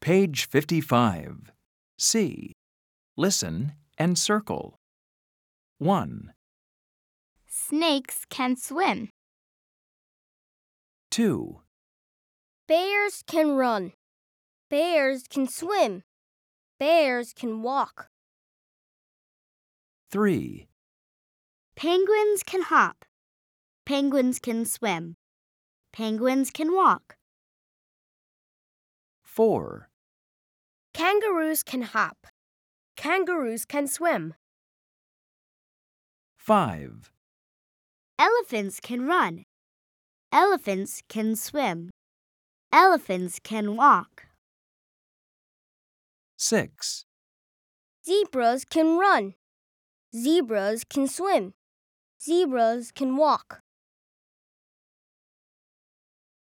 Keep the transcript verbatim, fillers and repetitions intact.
Page fifty-five. C. Listen and circle. one, Snakes can swim. two, Bears can run. Bears can swim. Bears can walk. three, Penguins can hop. Penguins can swim. Penguins can walk. four, Kangaroos can hop. Kangaroos can swim. five, Elephants can run. Elephants can swim. Elephants can walk. six, Zebras can run. Zebras can swim. Zebras can walk.